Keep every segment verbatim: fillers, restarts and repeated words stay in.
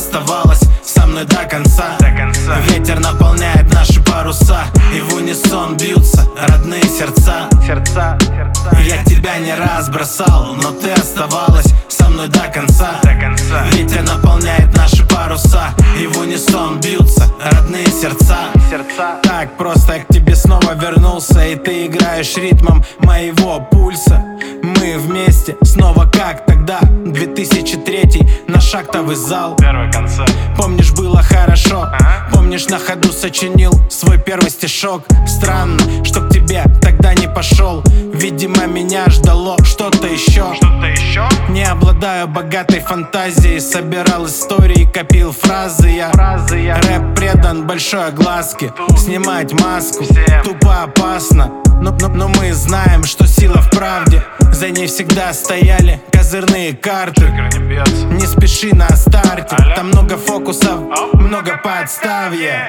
оставалась со мной до конца, до конца. Ветер наполняет наши паруса, и в унисон бьются родные сердца, сердца, сердца. Я тебя не раз бросал, но ты оставалась со мной до конца, до конца. Ветер наполняет наши паруса, и в унисон бьются родные сердца, сердца. Так просто я к тебе снова вернулся, и ты играешь ритмом моего пульса. Мы вместе снова как тогда, две тысячи третий, наш актовый зал. Первый концерт. Помнишь, было хорошо, ага. Помнишь, на ходу сочинил свой первый стишок. Странно, что к тебе тогда не пошел. Видимо, меня ждало что-то еще. Что-то еще? Не обладаю богатой фантазией, собирал истории, копил фразы я, фразы я. Рэп предан большой огласке, снимать маску Всем. тупо опасно. Но, но, но мы знаем, что сила в правде, за ней всегда стояли козырные карты. Не, не спеши на старте, Аля. там много фокусов, Оу. много подстав, yeah.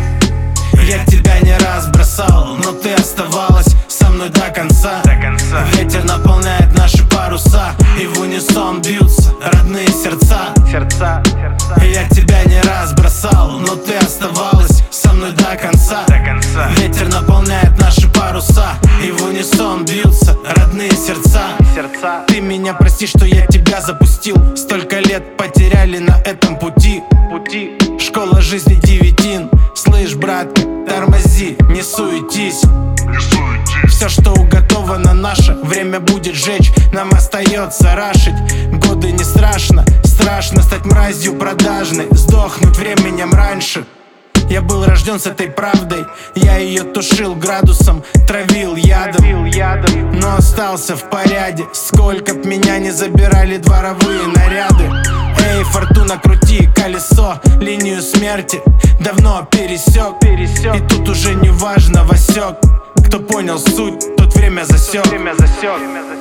Я тебя не раз бросал, но ты оставалась со мной до конца, до конца. Ветер наполняет наши паруса, и в унисон бьются родные сердца, сердца, сердца. Я тебя не раз бросал, но ты оставалась со мной до конца, до конца. Ветер наполняет наши паруса, и в унисон бьются родные сердца, сердца. Ты меня прости, что я тебя запустил, столько лет потеряли на этом пути, пути. Школа жизни девятин, слышь, братка, тормози, не суетись. Все, что уготовано наше, время будет жечь, нам остается рашить. Годы не страшно, страшно стать мразью продажной, сдохнуть временем раньше. Я был рожден с этой правдой, я ее тушил градусом, травил ядом, но остался в порядке. Сколько б меня не забирали дворовые наряды. Эй, фортуна, крути колесо, линию смерти давно пересек, пересек. И тут уже не важно, Васек. Кто понял суть, тот время засек, время засек.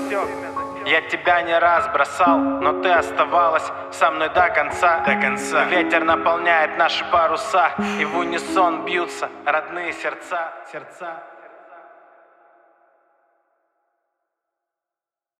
Я тебя не раз бросал, но ты оставалась со мной до конца, до конца. Ветер наполняет наши паруса, и в унисон бьются родные сердца, сердца.